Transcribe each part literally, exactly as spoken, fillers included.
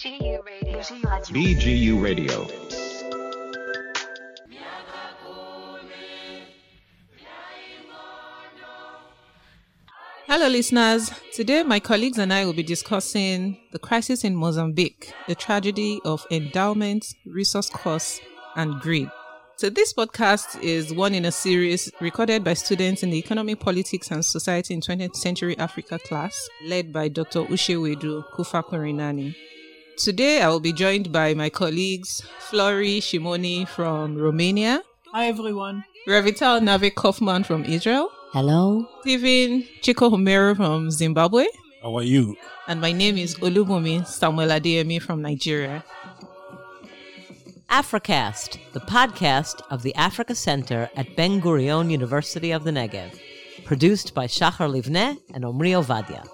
B G U Radio. Hello, listeners. Today, my colleagues and I will be discussing the crisis in Mozambique, the tragedy of endowments, resource costs, and greed. So this podcast is one in a series recorded by students in the Economic, Politics and Society in twentieth Century Africa class, led by Doctor Ushewedu Kufakurinani. Today, I will be joined by my colleagues, Flori Shimoni from Romania. Hi, everyone. Revital Nave Kaufman from Israel. Hello. Stephen Chico Homero from Zimbabwe. How are you? And my name is Olubumi Samuel Adeyemi from Nigeria. Africast, the podcast of the Africa Center at Ben Gurion University of the Negev. Produced by Shachar Livneh and Omri Ovadia.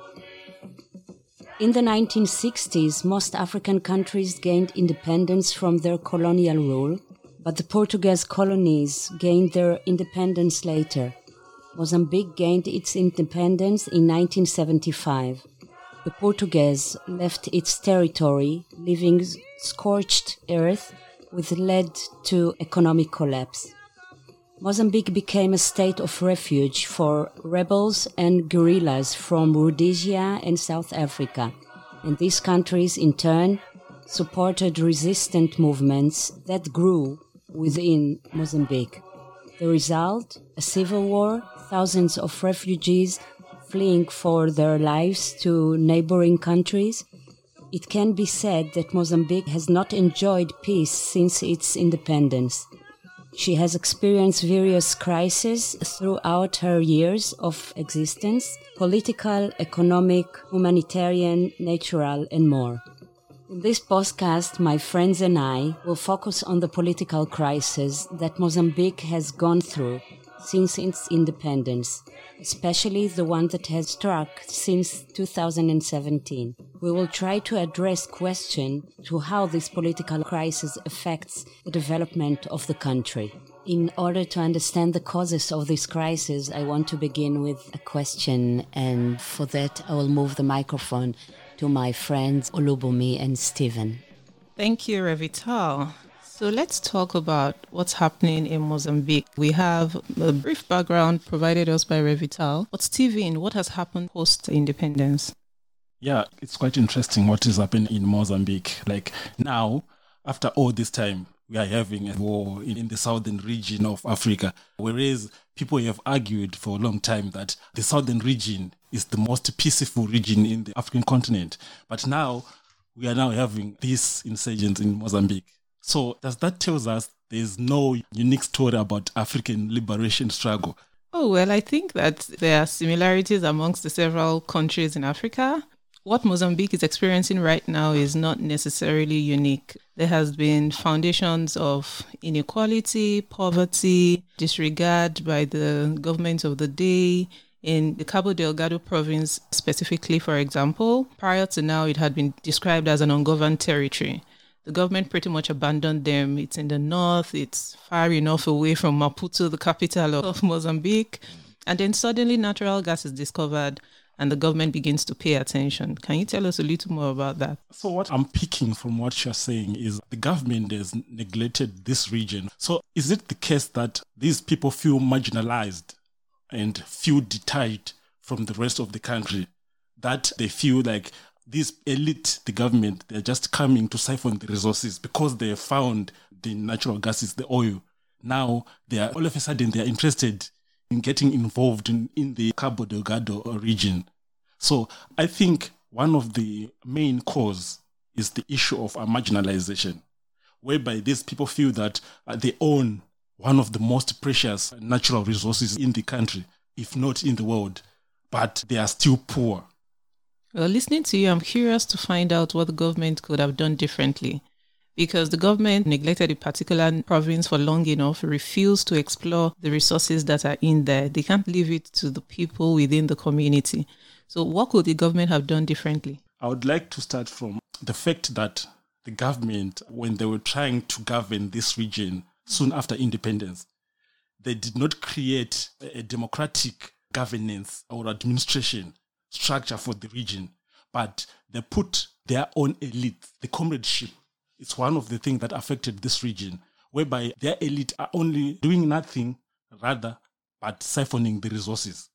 In the nineteen sixties, most African countries gained independence from their colonial rule, but the Portuguese colonies gained their independence later. Mozambique gained its independence in nineteen seventy-five. The Portuguese left its territory, leaving scorched earth, which led to economic collapse. Mozambique became a state of refuge for rebels and guerrillas from Rhodesia and South Africa, and these countries, in turn, supported resistant movements that grew within Mozambique. The result, a civil war, thousands of refugees fleeing for their lives to neighboring countries. It can be said that Mozambique has not enjoyed peace since its independence. She has experienced various crises throughout her years of existence: political, economic, humanitarian, natural, and more. In this podcast, my friends and I will focus on the political crisis that Mozambique has gone through since its independence, especially the one that has struck since two thousand seventeen. We will try to address questions to how this political crisis affects the development of the country. In order to understand the causes of this crisis, I want to begin with a question, and for that I will move the microphone to my friends Olubumi and Stephen. Thank you, Revital. So let's talk about what's happening in Mozambique. We have a brief background provided us by Revital. But Stephen, what has happened post-independence? Yeah, it's quite interesting what is happening in Mozambique. Like now, after all this time, we are having a war in the southern region of Africa, whereas people have argued for a long time that the southern region is the most peaceful region in the African continent. But now, we are now having these insurgents in Mozambique. So does that tell us there's no unique story about African liberation struggle? Oh, well, I think that there are similarities amongst the several countries in Africa. What Mozambique is experiencing right now is not necessarily unique. There has been foundations of inequality, poverty, disregard by the government of the day. In the Cabo Delgado province specifically, for example, prior to now, it had been described as an ungoverned territory. The government pretty much abandoned them. It's in the north. It's far enough away from Maputo, the capital of Mozambique. And then suddenly natural gas is discovered and the government begins to pay attention. Can you tell us a little more about that? So what I'm picking from what you're saying is the government has neglected this region. So is it the case that these people feel marginalized and feel detached from the rest of the country? That they feel like this elite, the government, they're just coming to siphon the resources because they have found the natural gases, the oil. Now, they are all of a sudden, they are interested in getting involved in, in the Cabo Delgado region. So I think one of the main cause is the issue of uh, marginalization, whereby these people feel that uh, they own one of the most precious natural resources in the country, if not in the world, but they are still poor. Well, listening to you, I'm curious to find out what the government could have done differently, because the government neglected a particular province for long enough, refused to explore the resources that are in there. They can't leave it to the people within the community. So what could the government have done differently? I would like to start from the fact that the government, when they were trying to govern this region soon after independence, they did not create a democratic governance or administration structure for the region, but they put their own elite. The comradeship is one of the things that affected this region, whereby their elite are only doing nothing rather but siphoning the resources.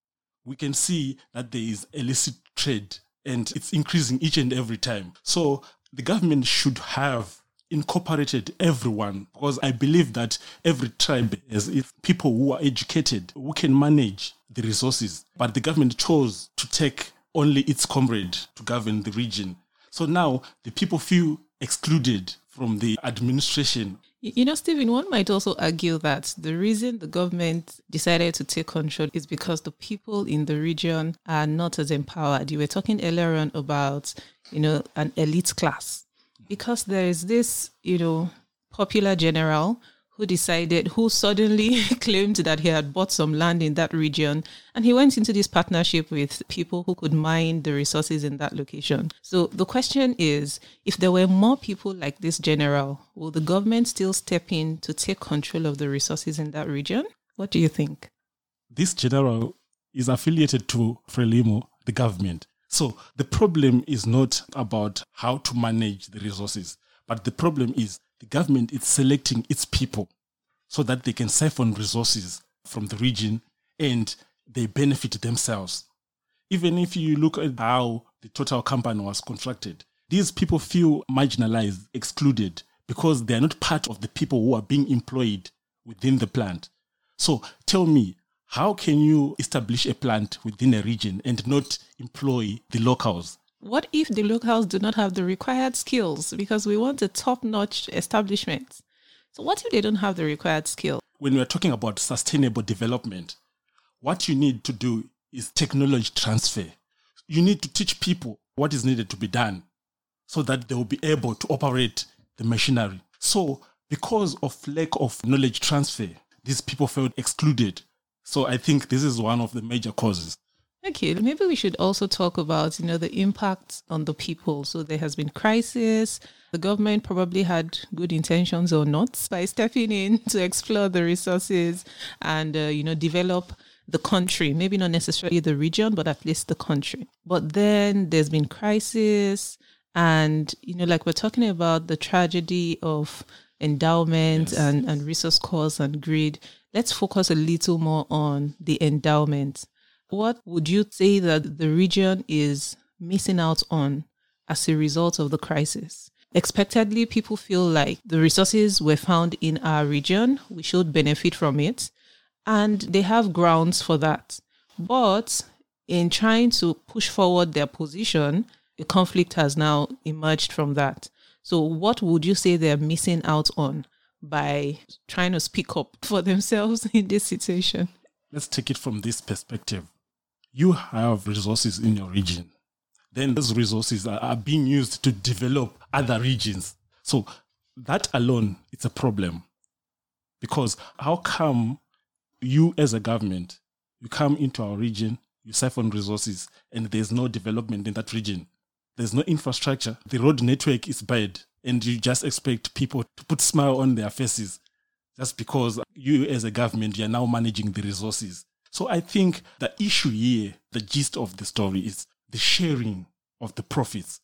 We can see that there is illicit trade and it's increasing each and every time. So the government should have incorporated everyone, because I believe that every tribe has its people who are educated, who can manage the resources. But the government chose to take only its comrade to govern the region. So now the people feel excluded from the administration. You know, Stephen, one might also argue that the reason the government decided to take control is because the people in the region are not as empowered. You were talking earlier on about, you know, an elite class. Because there is this, you know, popular general who decided, who suddenly claimed that he had bought some land in that region, and he went into this partnership with people who could mine the resources in that location. So the question is, if there were more people like this general, will the government still step in to take control of the resources in that region? What do you think? This general is affiliated to Frelimo, the government. So the problem is not about how to manage the resources, but the problem is the government is selecting its people so that they can siphon resources from the region and they benefit themselves. Even if you look at how the Total company was constructed, these people feel marginalized, excluded, because they are not part of the people who are being employed within the plant. So tell me, how can you establish a plant within a region and not employ the locals? What if the locals do not have the required skills? Because we want a top-notch establishment. So what if they don't have the required skill? When we're talking about sustainable development, what you need to do is technology transfer. You need to teach people what is needed to be done so that they will be able to operate the machinery. So because of lack of knowledge transfer, these people felt excluded. So I think this is one of the major causes. Okay, maybe we should also talk about, you know, the impact on the people. So there has been crisis. The government probably had good intentions or not by stepping in to explore the resources and, uh, you know, develop the country. Maybe not necessarily the region, but at least the country. But then there's been crisis and, you know, like we're talking about the tragedy of endowment yes. and, and resource costs and greed. Let's focus a little more on the endowment. What would you say that the region is missing out on as a result of the crisis? Expectedly, people feel like the resources were found in our region. We should benefit from it. And they have grounds for that. But in trying to push forward their position, a conflict has now emerged from that. So what would you say they're missing out on by trying to speak up for themselves in this situation? Let's take it from this perspective. You have resources in your region. Then those resources are, are being used to develop other regions. So that alone, it's a problem. Because how come you as a government, you come into our region, you siphon resources, and there's no development in that region? There's no infrastructure. The road network is bad. And you just expect people to put a smile on their faces just because you as a government, you're now managing the resources. So I think the issue here, the gist of the story is the sharing of the profits.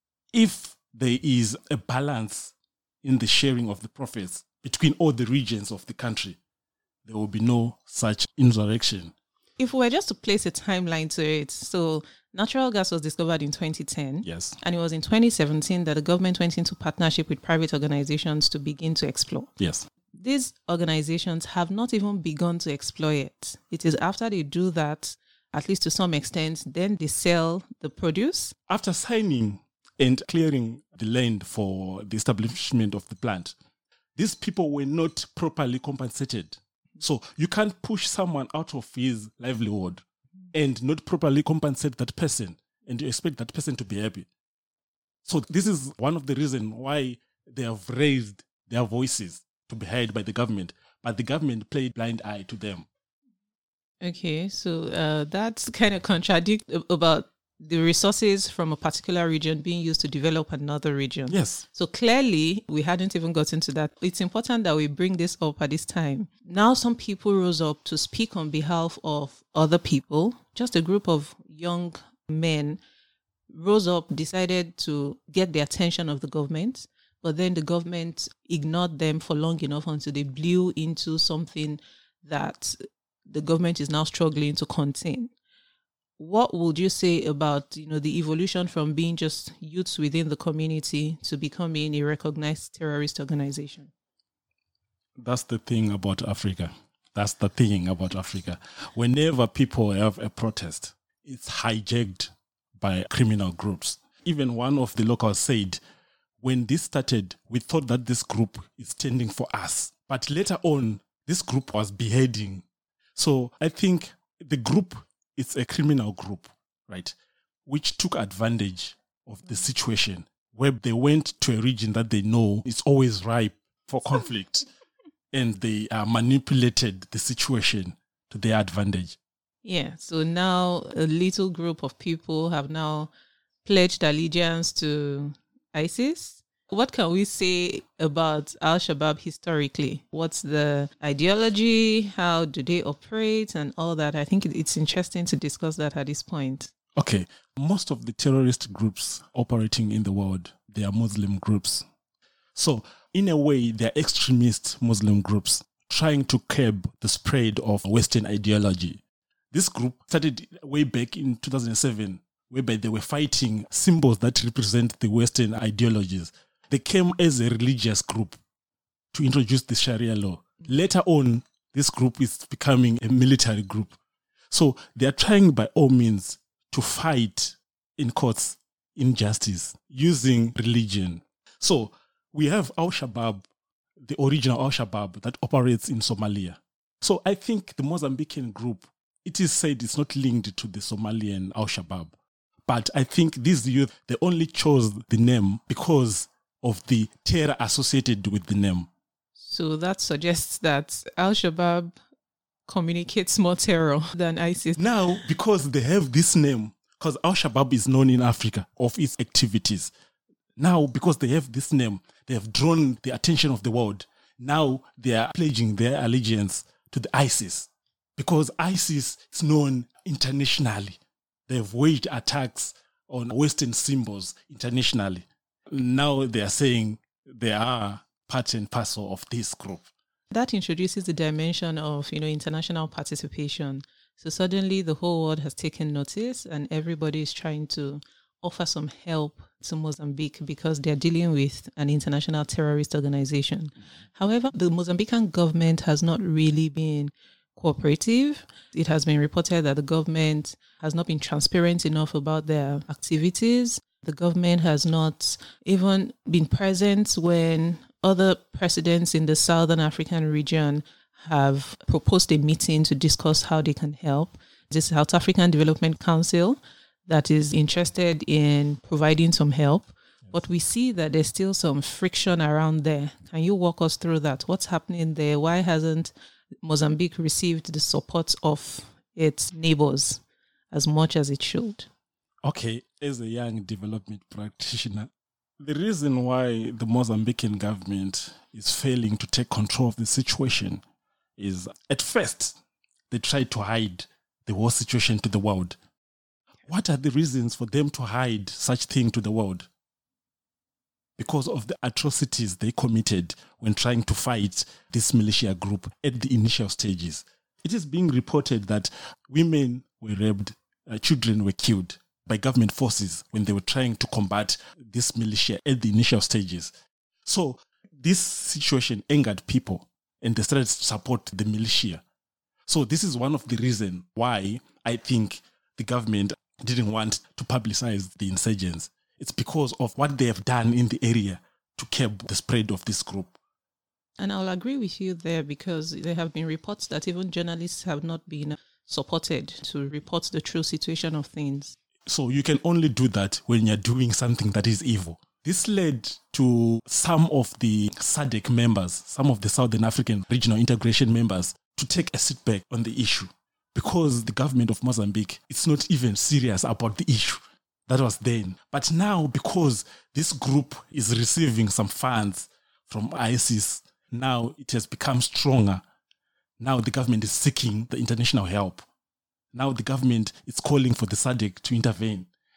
If there is a balance in the sharing of the profits between all the regions of the country, there will be no such insurrection. If we were just to place a timeline to it, so natural gas was discovered in twenty ten. Yes. And it was in twenty seventeen that the government went into partnership with private organizations to begin to explore. Yes. These organizations have not even begun to explore it. It is after they do that, at least to some extent, then they sell the produce. After signing and clearing the land for the establishment of the plant, these people were not properly compensated. So you can't push someone out of his livelihood and not properly compensate that person and you expect that person to be happy. So this is one of the reasons why they have raised their voices to be heard by the government, but the government played blind eye to them. Okay, so uh, that's kind of contradict about the resources from a particular region being used to develop another region. Yes. So clearly, we hadn't even gotten to that. It's important that we bring this up at this time. Now, some people rose up to speak on behalf of other people, just a group of young men rose up, decided to get the attention of the government, but then the government ignored them for long enough until they blew into something that the government is now struggling to contain. What would you say about, you know, the evolution from being just youths within the community to becoming a recognized terrorist organization? That's the thing about Africa. That's the thing about Africa. Whenever people have a protest, it's hijacked by criminal groups. Even one of the locals said, when this started, we thought that this group is standing for us. But later on, this group was beheading. So I think the group is a criminal group, right, which took advantage of the situation where they went to a region that they know is always ripe for conflict. And they uh, manipulated the situation to their advantage. Yeah, so now a little group of people have now pledged allegiance to ISIS. What can we say about Al-Shabaab historically? What's the ideology? How do they operate and all that? I think it's interesting to discuss that at this point. Okay, most of the terrorist groups operating in the world, they are Muslim groups. So, in a way, they're extremist Muslim groups trying to curb the spread of Western ideology. This group started way back in two thousand seven, whereby they were fighting symbols that represent the Western ideologies. They came as a religious group to introduce the Sharia law. Later on, this group is becoming a military group. So they are trying by all means to fight in courts injustice using religion. So we have Al-Shabaab, the original Al-Shabaab that operates in Somalia. So I think the Mozambican group, it is said it's not linked to the Somalian Al-Shabaab. But I think these youth, they only chose the name because of the terror associated with the name. So that suggests that Al-Shabaab communicates more terror than ISIS. Now, because they have this name, because Al-Shabaab is known in Africa of its activities. Now, because they have this name, they have drawn the attention of the world. Now they are pledging their allegiance to the ISIS. Because ISIS is known internationally. They have waged attacks on Western symbols internationally. Now they are saying they are part and parcel of this group. That introduces the dimension of, you know, international participation. So suddenly the whole world has taken notice and everybody is trying to offer some help to Mozambique because they're dealing with an international terrorist organization. However, the Mozambican government has not really been cooperative. It has been reported that the government has not been transparent enough about their activities. The government has not even been present when other presidents in the Southern African region have proposed a meeting to discuss how they can help. This South African Development Council that is interested in providing some help. But we see that there's still some friction around there. Can you walk us through that? What's happening there? Why hasn't Mozambique received the support of its neighbors as much as it should? Okay, as a young development practitioner, the reason why the Mozambican government is failing to take control of the situation is, at first, they tried to hide the whole situation to the world. What are the reasons for them to hide such thing to the world? Because of the atrocities they committed when trying to fight this militia group at the initial stages. It is being reported that women were raped, uh, children were killed by government forces when they were trying to combat this militia at the initial stages. So this situation angered people and they started to support the militia. So this is one of the reasons why I think the government didn't want to publicize the insurgents. It's because of what they have done in the area to curb the spread of this group. And I'll agree with you there because there have been reports that even journalists have not been supported to report the true situation of things. So you can only do that when you're doing something that is evil. This led to some of the S A D C members, some of the Southern African Regional Integration members, to take a sit back on the issue because the government of Mozambique is not even serious about the issue. That was then. But now, because this group is receiving some funds from ISIS, now it has become stronger. Now the government is seeking the international help. Now the government is calling for the S A D C to intervene.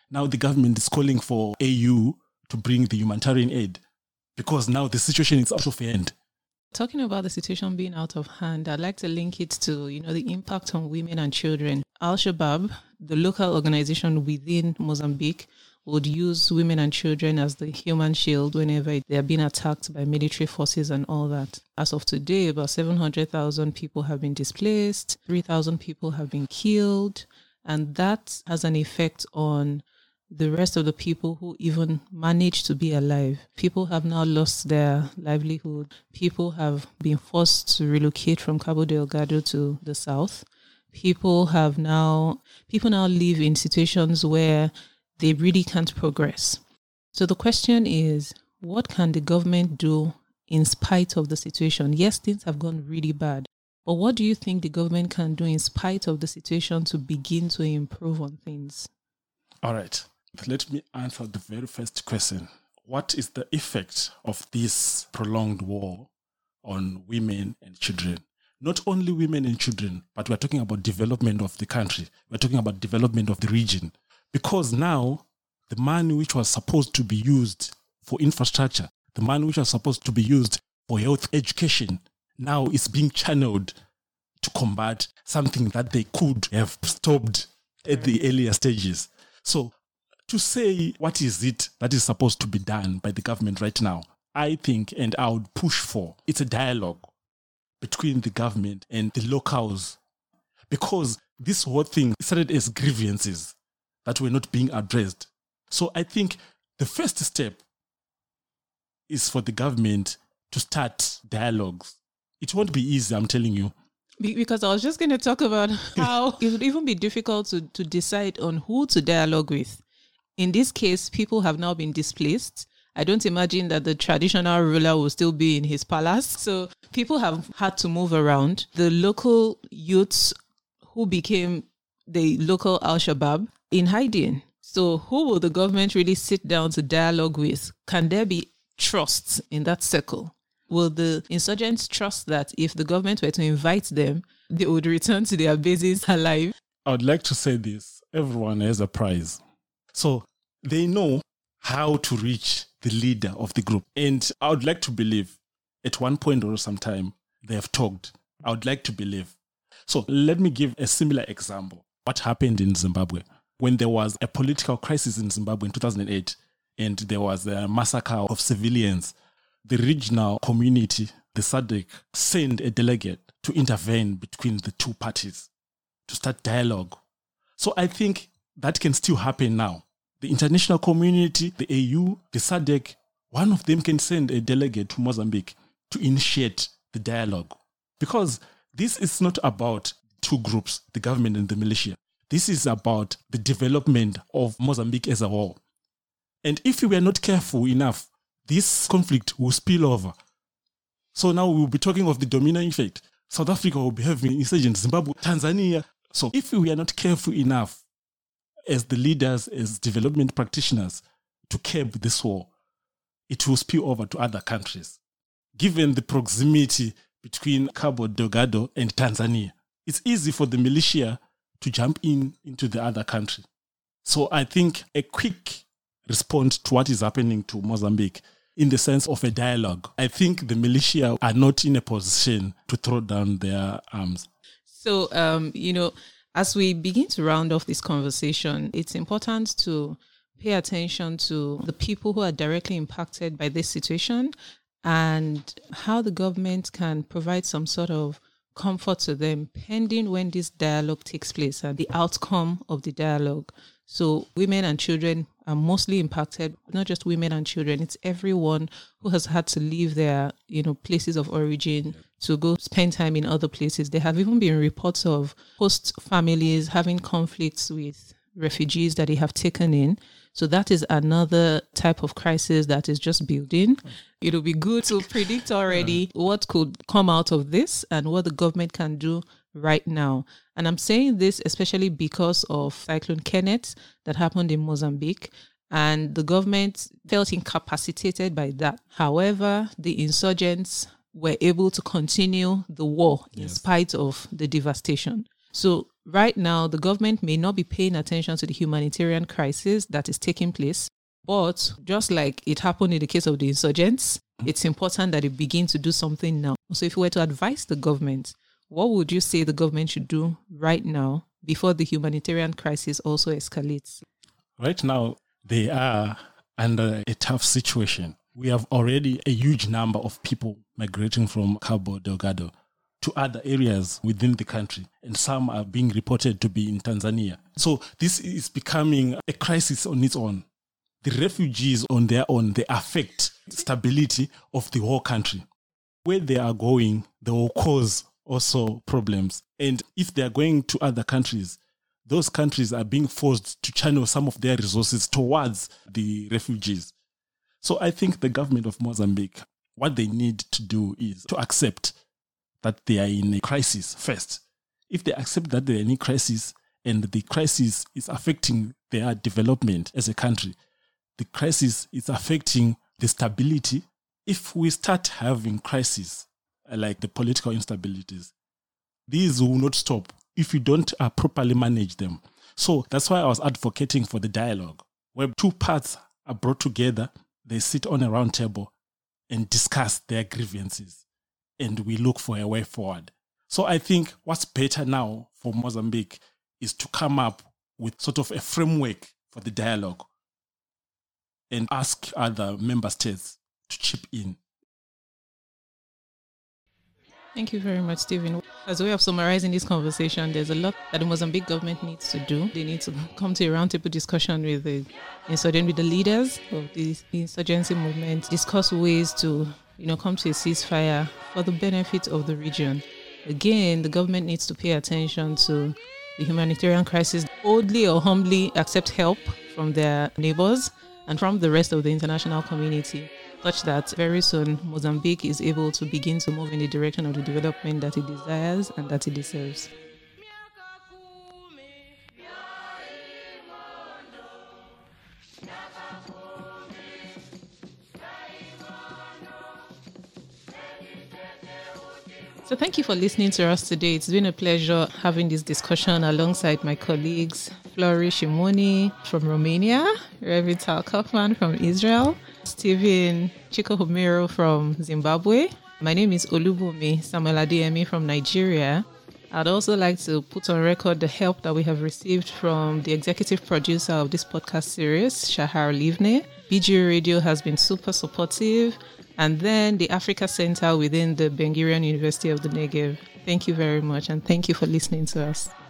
Now the government is calling for A U to bring the humanitarian aid because now the situation is out of hand. Talking about the situation being out of hand, I'd like to link it to, you know, the impact on women and children. Al-Shabaab, the local organization within Mozambique, would use women and children as the human shield whenever they are being attacked by military forces and all that. As of today, about seven hundred thousand people have been displaced, three thousand people have been killed, and that has an effect on the rest of the people who even manage to be alive. People have now lost their livelihood. People have been forced to relocate from Cabo Delgado to the south. People have now, people now live in situations where they really can't progress. So the question is, what can the government do in spite of the situation? Yes, things have gone really bad. But what do you think the government can do in spite of the situation to begin to improve on things? All right. Let me answer the very first question. What is the effect of this prolonged war on women and children? Not only women and children, but we're talking about development of the country. We're talking about development of the region. Because now, the money which was supposed to be used for infrastructure, the money which was supposed to be used for health education, now is being channeled to combat something that they could have stopped at the earlier stages. So, to say what is it that is supposed to be done by the government right now, I think, and I would push for, it's a dialogue between the government and the locals. Because this whole thing started as grievances that were not being addressed. So I think the first step is for the government to start dialogues. It won't be easy, I'm telling you. Because I was just going to talk about how it would even be difficult to, to decide on who to dialogue with. In this case, people have now been displaced. I don't imagine that the traditional ruler will still be in his palace. So people have had to move around. The local youths who became the local Al-Shabaab in hiding. So who will the government really sit down to dialogue with? Can there be trust in that circle? Will the insurgents trust that if the government were to invite them, they would return to their bases alive? I would like to say this. Everyone has a prize. So they know how to reach the leader of the group. And I would like to believe at one point or some time they have talked. I would like to believe. So let me give a similar example. What happened in Zimbabwe when there was a political crisis in Zimbabwe in two thousand eight and there was a massacre of civilians. The regional community, the S A D C, sent a delegate to intervene between the two parties to start dialogue. So I think that can still happen now. The international community, the A U, the S A D C, one of them can send a delegate to Mozambique to initiate the dialogue. Because this is not about two groups, the government and the militia. This is about the development of Mozambique as a whole. And if we are not careful enough, this conflict will spill over. So now we will be talking of the domino effect. South Africa will be having insurgents, Zimbabwe, Tanzania. So if we are not careful enough as the leaders, as development practitioners, to curb this war, it will spill over to other countries. Given the proximity between Cabo Delgado and Tanzania, it's easy for the militia to jump in into the other country. So I think a quick response to what is happening to Mozambique in the sense of a dialogue. I think the militia are not in a position to throw down their arms. So, um, you know, as we begin to round off this conversation, it's important to pay attention to the people who are directly impacted by this situation and how the government can provide some sort of comfort to them pending when this dialogue takes place and the outcome of the dialogue. So women and children are mostly impacted, not just women and children, it's everyone who has had to leave their, you know, places of origin to go spend time in other places. There have even been reports of host families having conflicts with refugees that they have taken in. So that is another type of crisis that is just building. It'll be good to predict already what could come out of this and what the government can do right now. And I'm saying this especially because of Cyclone Kenneth that happened in Mozambique, and the government felt incapacitated by that. However, the insurgents were able to continue the war in yes. spite of the devastation. So Right now, the government may not be paying attention to the humanitarian crisis that is taking place, but just like it happened in the case of the insurgents, it's important that it begin to do something now. So if you were to advise the government, what would you say the government should do right now before the humanitarian crisis also escalates? Right now, they are under a tough situation. We have already a huge number of people migrating from Cabo Delgado to other areas within the country, and some are being reported to be in Tanzania. So this is becoming a crisis on its own. The refugees on their own, they affect stability of the whole country. Where they are going, they will cause also problems. And if they are going to other countries, those countries are being forced to channel some of their resources towards the refugees. So I think the government of Mozambique, what they need to do is to accept that they are in a crisis first. If they accept that they are in a crisis and the crisis is affecting their development as a country, the crisis is affecting the stability. If we start having crises like the political instabilities, these will not stop if you don't uh, properly manage them. So that's why I was advocating for the dialogue, where two parts are brought together, they sit on a round table and discuss their grievances, and we look for a way forward. So I think what's better now for Mozambique is to come up with sort of a framework for the dialogue and ask other member states to chip in. Thank you very much, Stephen. As a way of summarizing this conversation, there's a lot that the Mozambique government needs to do. They need to come to a roundtable discussion with the insurgent, with the leaders of the insurgency movement, discuss ways to, you know, come to a ceasefire for the benefit of the region. Again, the government needs to pay attention to the humanitarian crisis, boldly or humbly accept help from their neighbors and from the rest of the international community, such that very soon Mozambique is able to begin to move in the direction of the development that it desires and that it deserves. So thank you for listening to us today. It's been a pleasure having this discussion alongside my colleagues, Flori Shimoni from Romania, Revital Kaufman from Israel, Stephen Chikohomero from Zimbabwe. My name is Olubumi Samuel Adeyemi from Nigeria. I'd also like to put on record the help that we have received from the executive producer of this podcast series, Shahar Livne. B G U Radio has been super supportive. And then the Africa Center within the Ben Gurion University of the Negev. Thank you very much, and thank you for listening to us.